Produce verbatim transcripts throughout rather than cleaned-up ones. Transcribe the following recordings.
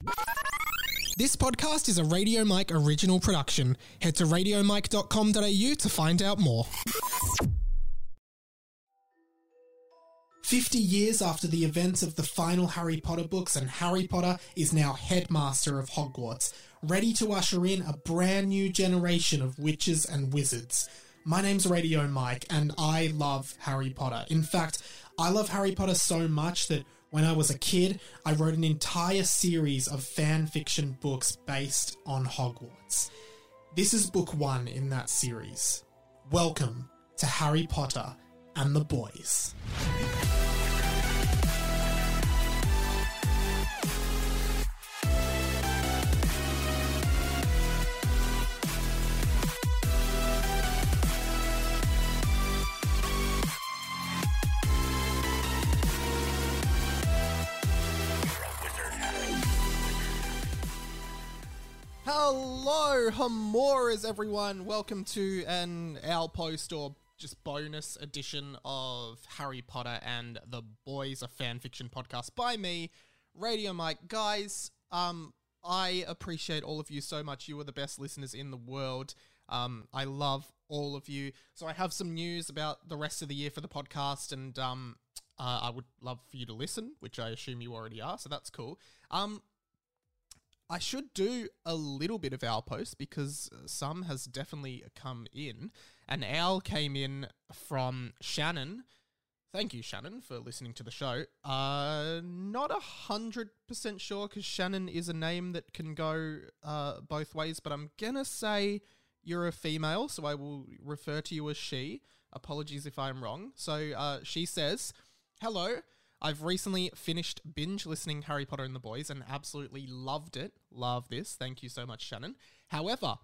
This podcast is a Radio Mike original production. Head to radio mike dot com dot a u to find out more. Fifty years after the events of the final Harry Potter books, and Harry Potter is now headmaster of Hogwarts, ready to usher in a brand new generation of witches and wizards. My name's Radio Mike, and I love Harry Potter. In fact, I love Harry Potter so much that when I was a kid, I wrote an entire series of fan fiction books based on Hogwarts. This is book one in that series. Welcome to Harry Potter and the Boys. Hello, Hamoras, everyone. Welcome to an Owl Post or just bonus edition of Harry Potter and the Boys, a fanfiction podcast by me, Radio Mike. Guys, um, I appreciate all of you so much. You are the best listeners in the world. Um, I love all of you. So I have some news about the rest of the year for the podcast, and um, uh, I would love for you to listen, which I assume you already are, so that's cool. Um, I should do a little bit of Owl Post because some has definitely come in. An owl came in from Shannon. Thank you, Shannon, for listening to the show. Uh, not a hundred percent sure because Shannon is a name that can go uh, both ways, but I'm gonna say you're a female, so I will refer to you as she. Apologies if I'm wrong. So uh, she says, "Hello. I've recently finished binge listening Harry Potter and the Boys and absolutely loved it. Love this. Thank you so much, Shannon. However,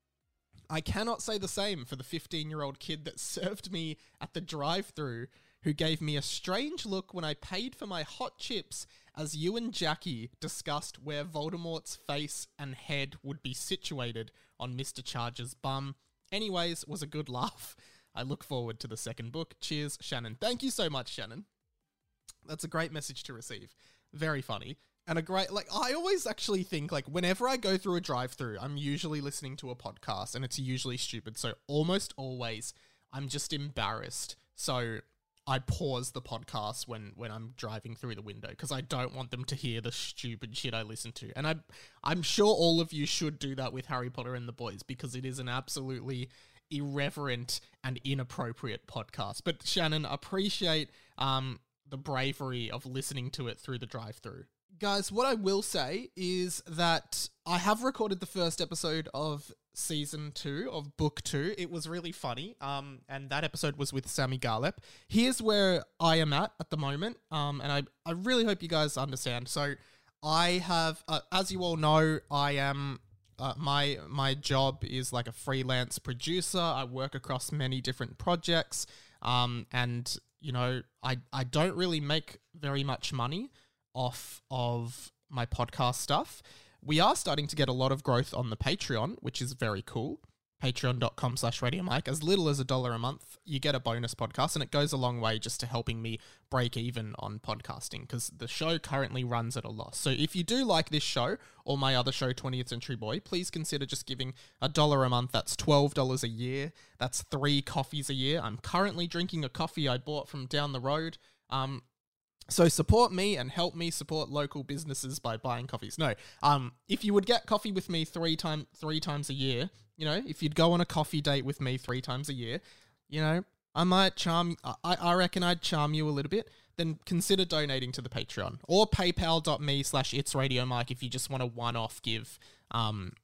I cannot say the same for the fifteen-year-old kid that served me at the drive-thru who gave me a strange look when I paid for my hot chips as you and Jackie discussed where Voldemort's face and head would be situated on Mister Charger's bum. Anyways, was a good laugh. I look forward to the second book. Cheers, Shannon." Thank you so much, Shannon. That's a great message to receive. Very funny. And a great, like, I always actually think, like, whenever I go through a drive-through, I'm usually listening to a podcast, and it's usually stupid. So almost always, I'm just embarrassed. So I pause the podcast when, when I'm driving through the window, because I don't want them to hear the stupid shit I listen to. And I, I'm sure all of you should do that with Harry Potter and the Boys, because it is an absolutely irreverent and inappropriate podcast. But Shannon, appreciate um the bravery of listening to it through the drive-thru. Guys, what I will say is that I have recorded the first episode of season two of book two. It was really funny, um, and that episode was with Sammy Garlep. Here's where I am at at the moment, um, and I, I really hope you guys understand. So I have, uh, as you all know, I am... Uh, my my job is like a freelance producer. I work across many different projects, um, and you know, I I don't really make very much money off of my podcast stuff. We are starting to get a lot of growth on the Patreon, which is very cool. Patreon.com slash Radio Mike. As little as a dollar a month, you get a bonus podcast, and it goes a long way just to helping me break even on podcasting, because the show currently runs at a loss. So if you do like this show or my other show, twentieth Century Boy, please consider just giving a dollar a month. That's twelve dollars a year. That's three coffees a year. I'm currently drinking a coffee I bought from down the road. Um, So support me and help me support local businesses by buying coffees. No, um, if you would get coffee with me three time three times a year, you know, if you'd go on a coffee date with me three times a year, you know, I might charm. I, I reckon I'd charm you a little bit. Then consider donating to the Patreon or PayPal.me slash It's Radio Mike if you just want to one-off give um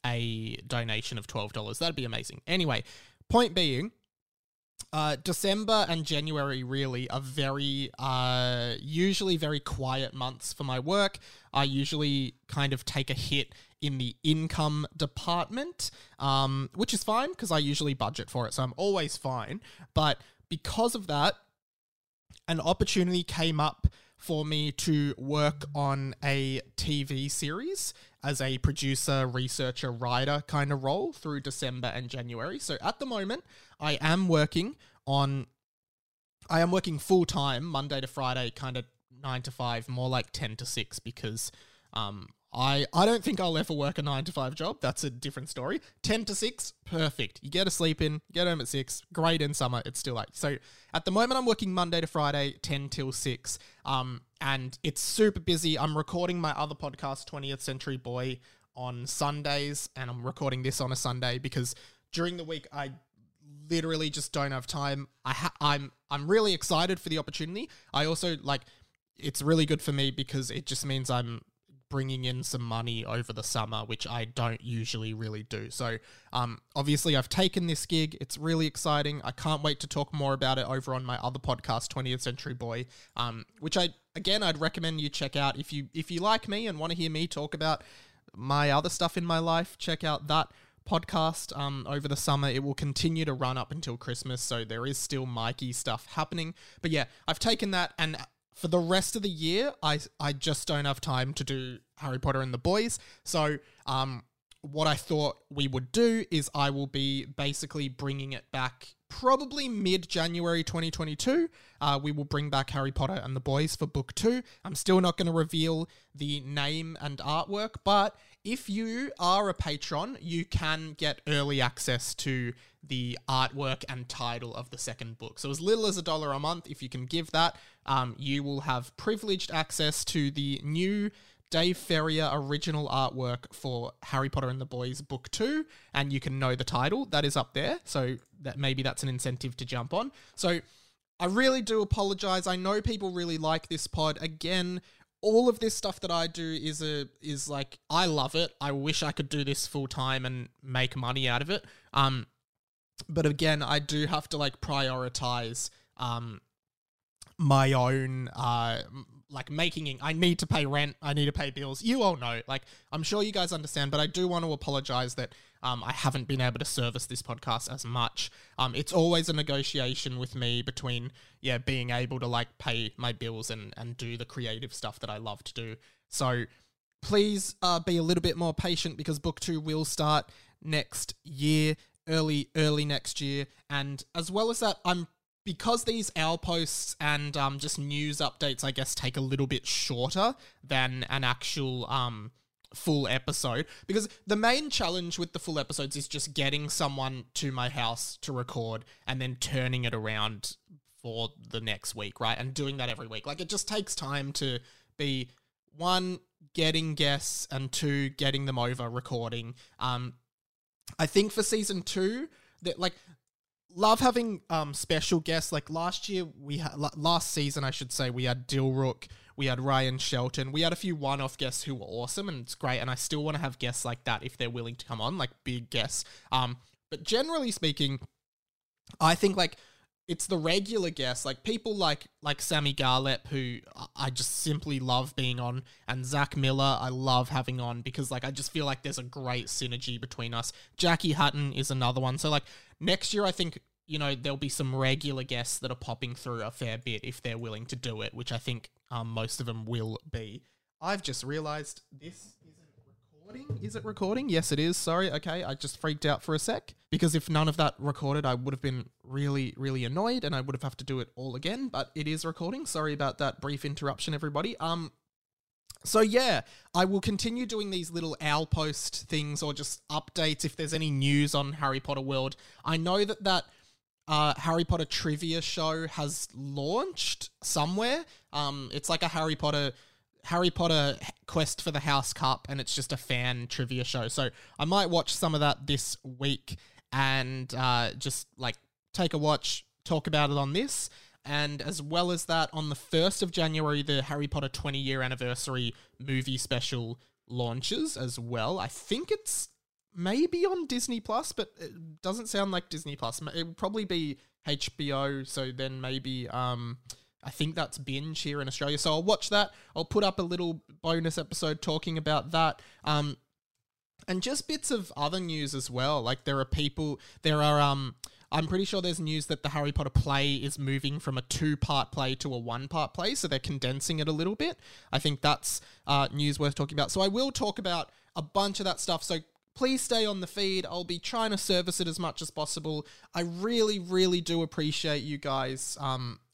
a donation of twelve dollars. That'd be amazing. Anyway, point being. Uh, December and January really are very, uh, usually very quiet months for my work. I usually kind of take a hit in the income department, um, which is fine because I usually budget for it, so I'm always fine. But because of that, an opportunity came up for me to work on a T V series as a producer, researcher, writer kind of role through December and January. So at the moment, I am working on, I am working full-time, Monday to Friday, kind of nine to five, more like ten to six, because um, I, I don't think I'll ever work a nine to five job. That's a different story. ten to six, perfect. You get a sleep in, get home at six, great in summer, it's still eight. So at the moment I'm working Monday to Friday, ten till six, um, and it's super busy. I'm recording my other podcast, twentieth Century Boy, on Sundays, and I'm recording this on a Sunday because during the week I literally just don't have time. I ha- I'm I'm really excited for the opportunity. I also, like, it's really good for me because it just means I'm bringing in some money over the summer, which I don't usually really do. So um, obviously I've taken this gig. It's really exciting. I can't wait to talk more about it over on my other podcast, twentieth Century Boy, um, which I, again, I'd recommend you check out. If you, if you like me and want to hear me talk about my other stuff in my life, check out that podcast um, over the summer. It will continue to run up until Christmas, so there is still Mikey stuff happening. But yeah, I've taken that, and for the rest of the year, I I just don't have time to do Harry Potter and the Boys. So um, what I thought we would do is I will be basically bringing it back probably mid-January twenty twenty-two. Uh, we will bring back Harry Potter and the Boys for book two. I'm still not going to reveal the name and artwork, but if you are a patron, you can get early access to the artwork and title of the second book. So as little as a dollar a month, if you can give that, um, you will have privileged access to the new Dave Ferrier original artwork for Harry Potter and the Boys Book two, and you can know the title. That is up there, so that maybe that's an incentive to jump on. So I really do apologize. I know people really like this pod. Again, all of this stuff that I do is a is like, I love it. I wish I could do this full time and make money out of it. Um, but again, I do have to like prioritize um my own uh like making it. I need to pay rent. I need to pay bills. You all know, like, I'm sure you guys understand, but I do want to apologize that um, I haven't been able to service this podcast as much. Um, it's always a negotiation with me between, yeah, being able to like pay my bills and, and do the creative stuff that I love to do. So please uh, be a little bit more patient because book two will start next year, early, early next year. And as well as that, I'm Because these owl posts and um, just news updates, I guess, take a little bit shorter than an actual um, full episode. Because the main challenge with the full episodes is just getting someone to my house to record and then turning it around for the next week, right? And doing that every week. Like, it just takes time to be, one, getting guests, and two, getting them over, recording. Um, I think for season two, that like... Love having um, special guests. Like last year, we had last season, I should say, we had Dilrook, we had Ryan Shelton, we had a few one-off guests who were awesome, and it's great. And I still want to have guests like that if they're willing to come on, like big guests. Um, but generally speaking, I think like it's the regular guests, like people like like Sammy Garlep, who I just simply love being on, and Zach Miller, I love having on because like I just feel like there's a great synergy between us. Jackie Hutton is another one. So like next year, I think, you know, there'll be some regular guests that are popping through a fair bit if they're willing to do it, which I think um, most of them will be. I've just realized this isn't recording. Is it recording? Yes, it is. Sorry. Okay. I just freaked out for a sec because if none of that recorded, I would have been really, really annoyed and I would have had to do it all again, but it is recording. Sorry about that brief interruption, everybody. Um, So yeah, I will continue doing these little owl post things or just updates if there's any news on Harry Potter World. I know that that uh, Harry Potter trivia show has launched somewhere. Um, it's like a Harry Potter Harry Potter Quest for the House Cup, and it's just a fan trivia show. So I might watch some of that this week and uh, just like take a watch, talk about it on this. And as well as that, on the first of January, the Harry Potter twenty-year anniversary movie special launches as well. I think it's maybe on Disney Plus, but it doesn't sound like Disney Plus. It would probably be H B O, so then maybe um, I think that's Binge here in Australia. So I'll watch that. I'll put up a little bonus episode talking about that. Um, and just bits of other news as well. Like there are people, there are... um. I'm pretty sure there's news that the Harry Potter play is moving from a two-part play to a one-part play, so they're condensing it a little bit. I think that's uh, news worth talking about. So I will talk about a bunch of that stuff, so please stay on the feed. I'll be trying to service it as much as possible. I really, really do appreciate you guys um,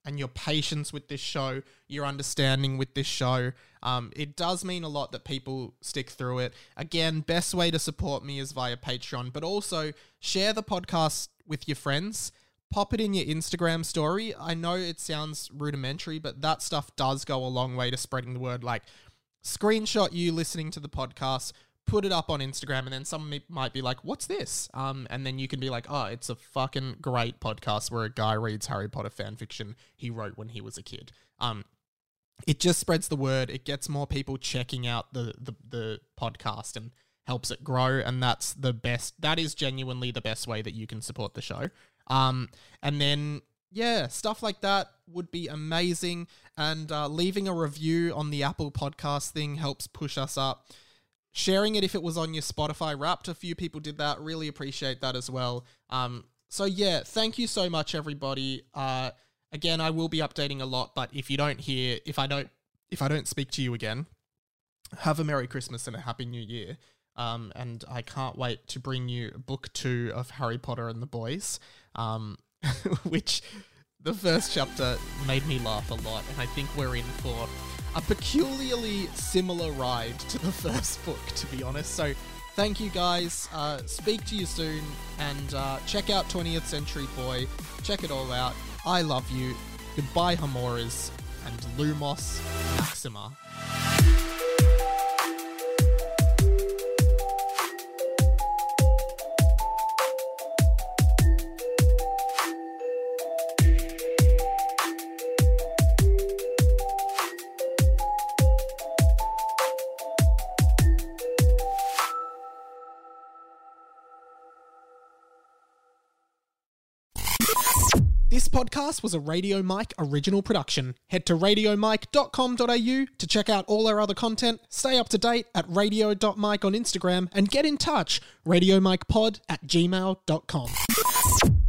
and your patience with this show, your understanding with this show. Um, it does mean a lot that people stick through it. Again, best way to support me is via Patreon, but also share the podcast with your friends. Pop it in your Instagram story. I know it sounds rudimentary, but that stuff does go a long way to spreading the word. Like, screenshot you listening to the podcast, put it up on Instagram, and then someone might be like, what's this? Um, and then you can be like, oh, it's a fucking great podcast where a guy reads Harry Potter fan fiction he wrote when he was a kid. Um, it just spreads the word. It gets more people checking out the, the, the podcast and helps it grow. And that's the best. That is genuinely the best way that you can support the show. Um, and then, yeah, stuff like that would be amazing. And uh, leaving a review on the Apple podcast thing helps push us up. Sharing it if it was on your Spotify Wrapped, a few people did that. Really appreciate that as well. Um, so yeah, thank you so much, everybody. Uh, again, I will be updating a lot, but if you don't hear, if I don't, if I don't speak to you again, have a Merry Christmas and a Happy New Year. Um, and I can't wait to bring you book two of Harry Potter and the Boys, um, which the first chapter made me laugh a lot, and I think we're in for a peculiarly similar ride to the first book, to be honest. So thank you guys. Uh, speak to you soon, and uh, check out twentieth Century Boy. Check it all out. I love you. Goodbye, Hamoras, and Lumos Maxima. This podcast was a Radio Mike original production. Head to radio mike dot com dot a u to check out all our other content, stay up to date at radio dot mike on Instagram, and get in touch, radiomikepod at gmail dot com.